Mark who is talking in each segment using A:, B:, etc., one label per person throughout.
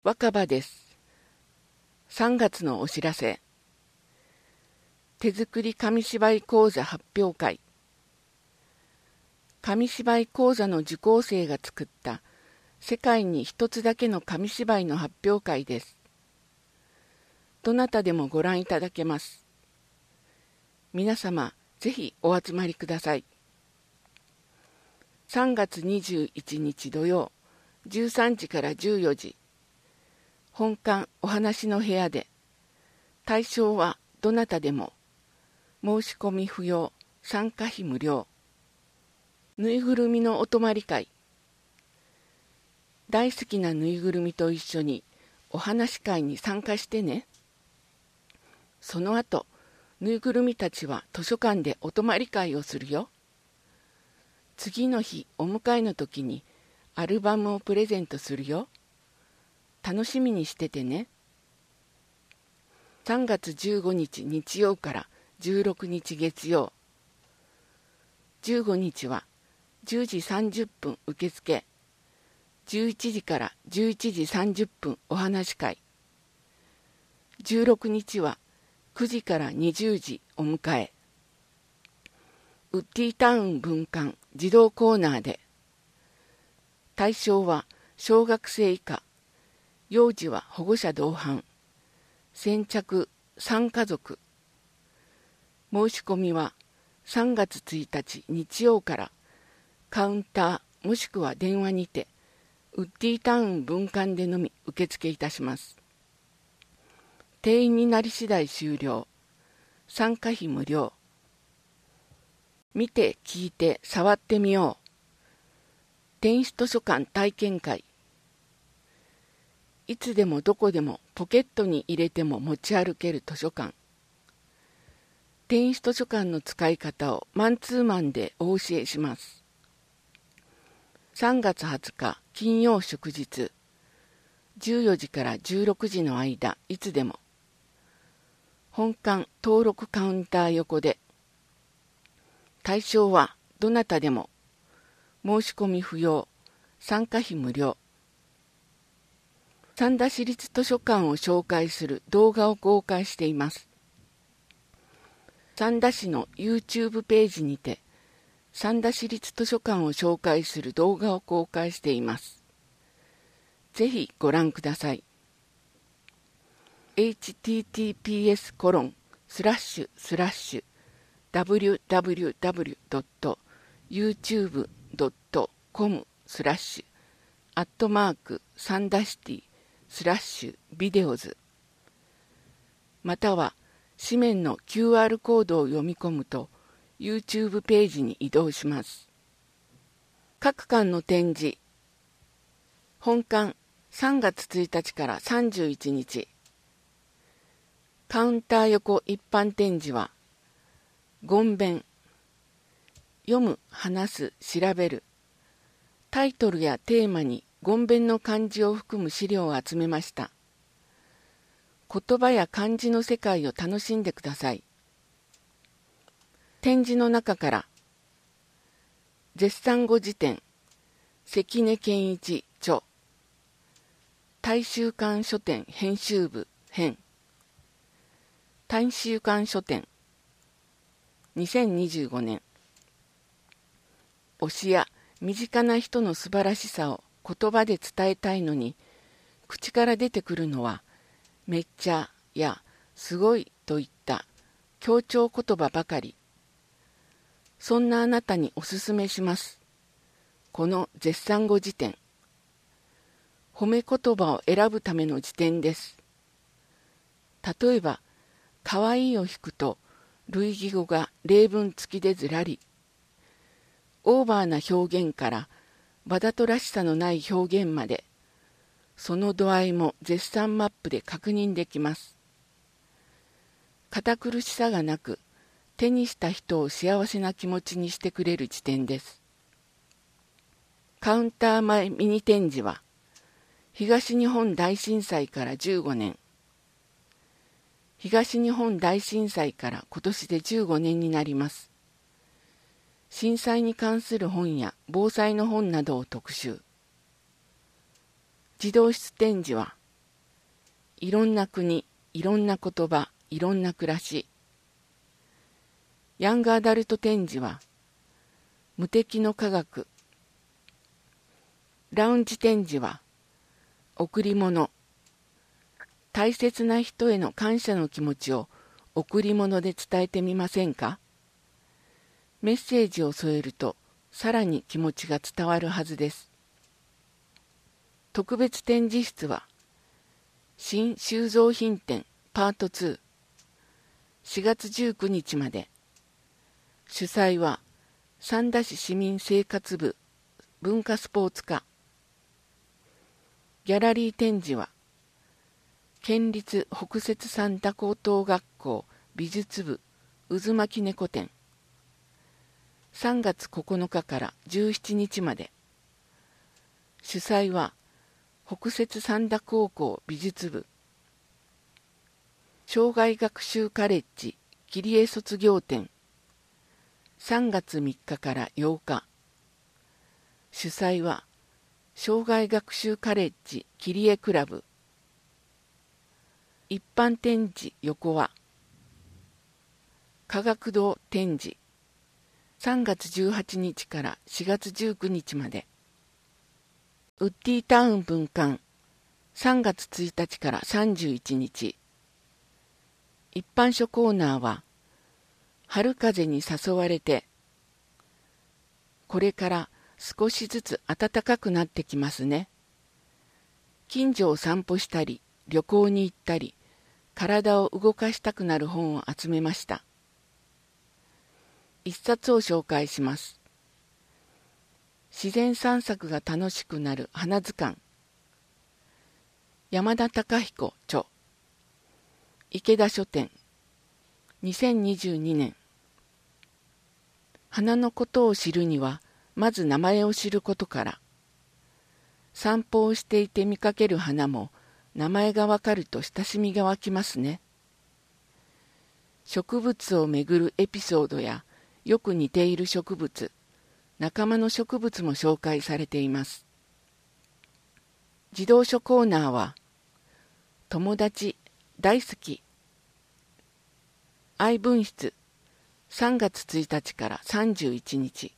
A: 若葉です。3月のお知らせ。手作り紙芝居講座発表会。紙芝居講座の受講生が作った世界に一つだけの紙芝居の発表会です。どなたでもご覧いただけます。皆様、ぜひお集まりください。3月21日土曜、13時から14時。本館お話の部屋で、対象はどなたでも、申し込み不要、参加費無料。ぬいぐるみのお泊まり会。大好きなぬいぐるみと一緒にお話し会に参加してね。その後、ぬいぐるみたちは図書館でお泊まり会をするよ。次の日お迎えの時にアルバムをプレゼントするよ。楽しみにしててね。3月15日日曜から16日月曜。15日は10時30分受付。11時から11時30分お話し会。16日は9時から20時お迎え。ウッディタウン分館児童コーナーで。対象は小学生以下。幼児は保護者同伴。先着3家族。申し込みは3月1日日曜からカウンターもしくは電話にてウッディタウン分館でのみ受付いたします。定員になり次第終了。参加費無料。見て聞いて触ってみよう。電子図書館体験会。いつでもどこでもポケットに入れても持ち歩ける図書館。電子図書館の使い方をマンツーマンでお教えします。3月20日金曜祝日、14時から16時の間、いつでも。本館登録カウンター横で。対象はどなたでも。申し込み不要。参加費無料。三田市立図書館を紹介する動画を公開しています。三田市の YouTube ページにて、三田市立図書館を紹介する動画を公開しています。ぜひご覧ください。https://www.youtube.com/sandacity/videos または紙面の QR コードを読み込むと YouTube ページに移動します。各館の展示。本館3月1日から31日。カウンター横一般展示は言弁。読む、話す、調べる。タイトルやテーマに言弁の漢字を含む資料を集めました。言葉や漢字の世界を楽しんでください。展示の中から絶賛語辞典関根健一著大衆館書店編集部編大衆館書店2025年推しや身近な人の素晴らしさを言葉で伝えたいのに口から出てくるのはめっちゃやすごいといった強調言葉ばかり。そんなあなたにおすすめします。この絶賛語辞典。褒め言葉を選ぶための辞典です。例えば、かわいいを引くと類義語が例文付きでずらり。オーバーな表現からわざとらしさのない表現まで、その度合いも絶賛マップで確認できます。堅苦しさがなく、手にした人を幸せな気持ちにしてくれる辞典です。カウンター前ミニ展示は、東日本大震災から15年。東日本大震災から今年で15年になります。震災に関する本や防災の本などを特集。児童室展示はいろんな国、いろんな言葉、いろんな暮らし。ヤングアダルト展示は、無敵の科学。ラウンジ展示は、贈り物。大切な人への感謝の気持ちを贈り物で伝えてみませんか？メッセージを添えると、さらに気持ちが伝わるはずです。特別展示室は、新収蔵品展パート2、4月19日まで。主催は、三田市市民生活部文化スポーツ課。ギャラリー展示は、県立北摂三田高等学校美術部渦巻き猫展。3月9日から17日まで。主催は、北摂三田高校美術部。障害学習カレッジ切り絵卒業展。3月3日から8日。主催は、障害学習カレッジ切り絵クラブ。一般展示横は、科学堂展示。3月18日から4月19日まで。ウッディタウン分館。3月1日から31日。一般書コーナーは、春風に誘われて、これから少しずつ暖かくなってきますね。近所を散歩したり、旅行に行ったり、体を動かしたくなる本を集めました。一冊を紹介します。自然散策が楽しくなる花図鑑。山田孝彦著。池田書店。2022年。花のことを知るには、まず名前を知ることから。散歩をしていて見かける花も、名前がわかると親しみが湧きますね。植物をめぐるエピソードや、よく似ている植物、仲間の植物も紹介されています。児童書コーナーは、友達大好き。愛文室、3月1日から31日。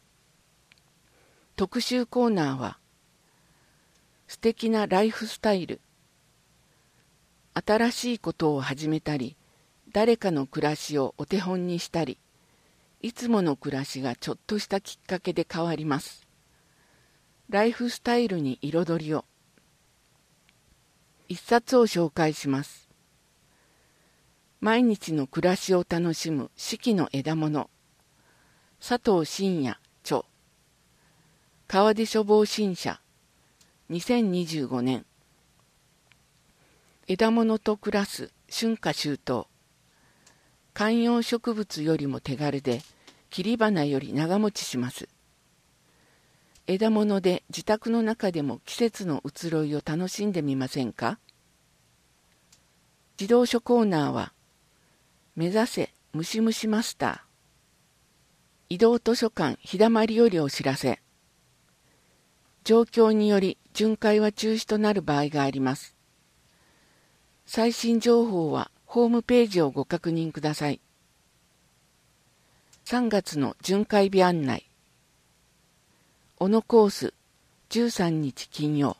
A: 特集コーナーは、素敵なライフスタイル。新しいことを始めたり、誰かの暮らしをお手本にしたり、いつもの暮らしがちょっとしたきっかけで変わります。ライフスタイルに彩りを。一冊を紹介します。毎日の暮らしを楽しむ四季の枝物。佐藤真也著。川出処方新社。2025年。枝物と暮らす春夏秋冬。観葉植物よりも手軽で、切り花より長持ちします。枝物で自宅の中でも季節の移ろいを楽しんでみませんか？児童書コーナーは、目指せムシムシマスター。移動図書館日だまりよりお知らせ。状況により巡回は中止となる場合があります。最新情報はホームページをご確認ください。3月の巡回日案内。小野コース13日金曜。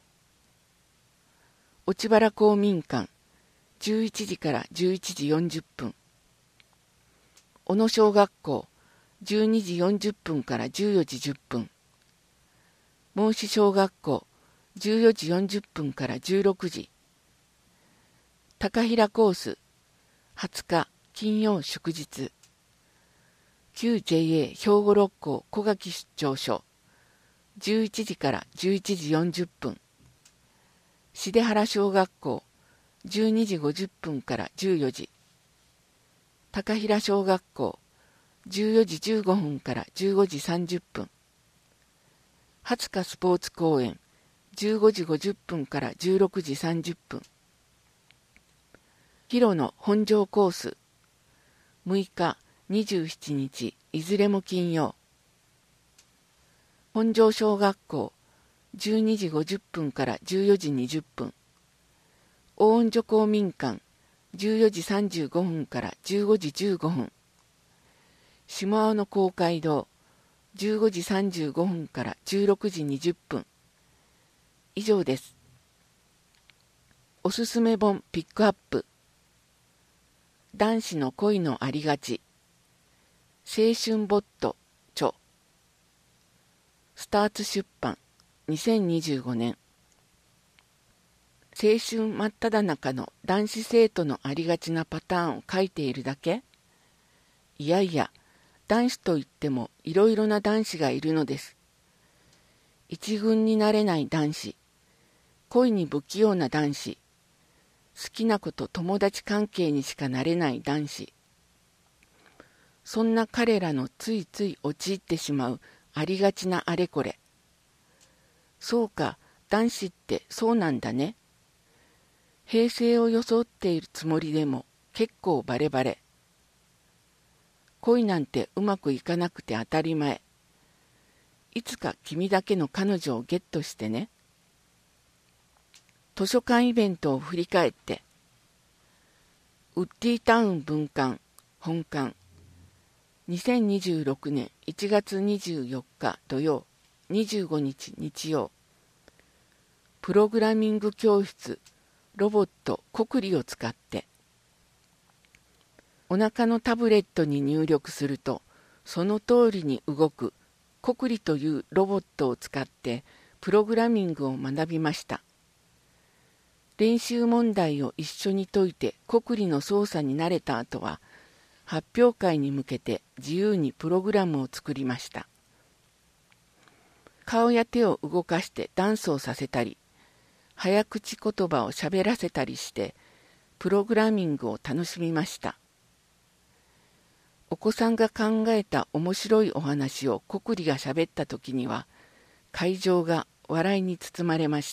A: 落原公民館11時から11時40分。小野小学校12時40分から14時10分。孟子小学校14時40分から16時。高平コース20日金曜祝日。旧 JA 兵庫六甲小垣出張所11時から11時40分。重原小学校12時50分から14時。高平小学校14時15分から15時30分。20日スポーツ公園15時50分から16時30分。広野本庄コース6日27日いずれも金曜。本庄小学校12時50分から14時20分。 大恩女公民館14時35分から15時15分。下青野公会堂15時35分から16時20分。以上です。おすすめ本ピックアップ。男子の恋のありがち。青春ボット著。スターツ出版2025年。青春真っ只中の男子生徒のありがちなパターンを書いているだけ？いやいや、男子といってもいろいろな男子がいるのです。一軍になれない男子、恋に不器用な男子、好きな子と友達関係にしかなれない男子。そんな彼らのついつい陥ってしまうありがちなあれこれ。そうか、男子ってそうなんだね。平成を装っているつもりでも結構バレバレ。恋なんてうまくいかなくて当たり前。いつか君だけの彼女をゲットしてね。図書館イベントを振り返って、ウッディタウン分館本館2026年1月24日土曜25日日曜。プログラミング教室ロボットコクリを使って。お腹のタブレットに入力するとその通りに動くコクリというロボットを使ってプログラミングを学びました。練習問題を一緒に解いてコクリの操作に慣れた後は発表会に向けて自由にプログラムを作りました。顔や手を動かしてダンスをさせたり、早口言葉を喋らせたりしてプログラミングを楽しみました。お子さんが考えた面白いお話をコクリが喋った時には会場が笑いに包まれました。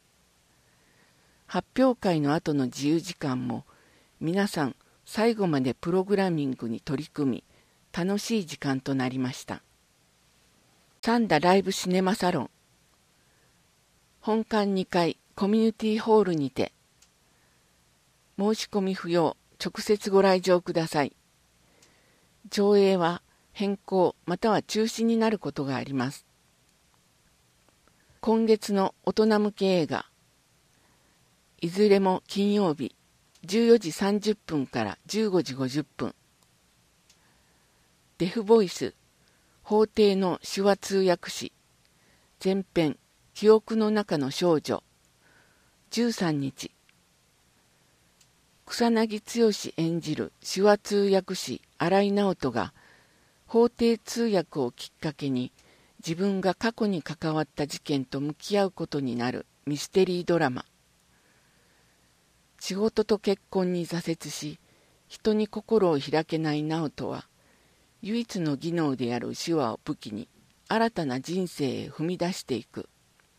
A: 発表会の後の自由時間も皆さん最後までプログラミングに取り組み楽しい時間となりました。サンダライブシネマサロン本館2階コミュニティホールにて。申し込み不要、直接ご来場ください。上映は変更または中止になることがあります。今月の大人向け映画、いずれも金曜日14時30分から15時50分。デフボイス、法廷の手話通訳士、前編、記憶の中の少女、13日。草薙剛演じる手話通訳士新井直人が法廷通訳をきっかけに自分が過去に関わった事件と向き合うことになるミステリードラマ。仕事と結婚に挫折し人に心を開けない直人は唯一の技能である手話を武器に新たな人生へ踏み出していく。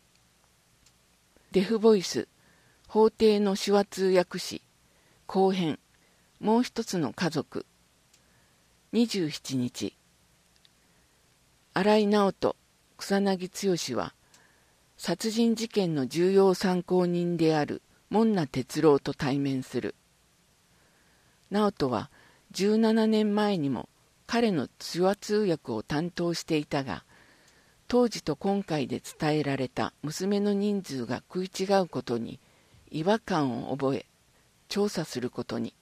A: デフボイス、法廷の手話通訳士後編、もう一つの家族、27日。新井直人、草薙剛は殺人事件の重要参考人である門名哲郎と対面する。直人は17年前にも彼の手話通訳を担当していたが、当時と今回で伝えられた娘の人数が食い違うことに違和感を覚え、調査することに。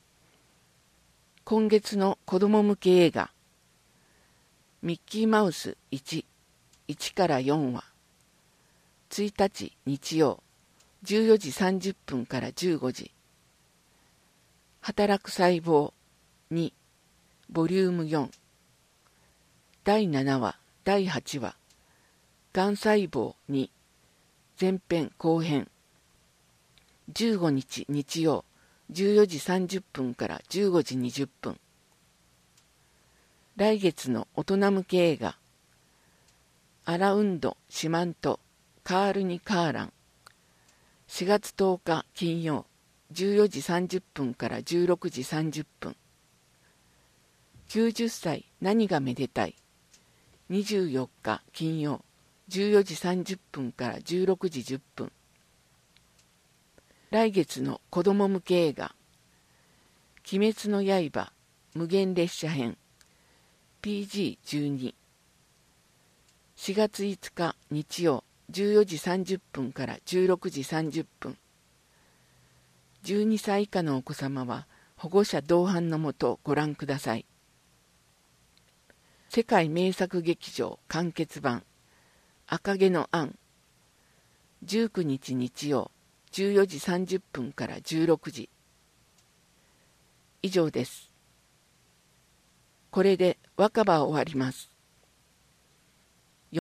A: 今月の子供向け映画、ミッキーマウス1、1から4話、1日日曜、14時30分から15時。働く細胞2、ボリューム4。第7話、第8話、がん細胞2、前編後編。15日日曜、14時30分から15時20分。来月の大人向け映画、アラウンド・四万十、カールにカーラン。4月10日金曜、14時30分から16時30分。90歳何がめでたい。24日金曜、14時30分から16時10分。 来月の子供向け映画鬼滅の刃無限列車編 PG12 4月5日日曜14時30分から16時30分12歳以下のお子様は保護者同伴のもとご覧ください。世界名作劇場完結版赤毛のアン19日日曜14時30分から16時以上です。これで若葉は終わります。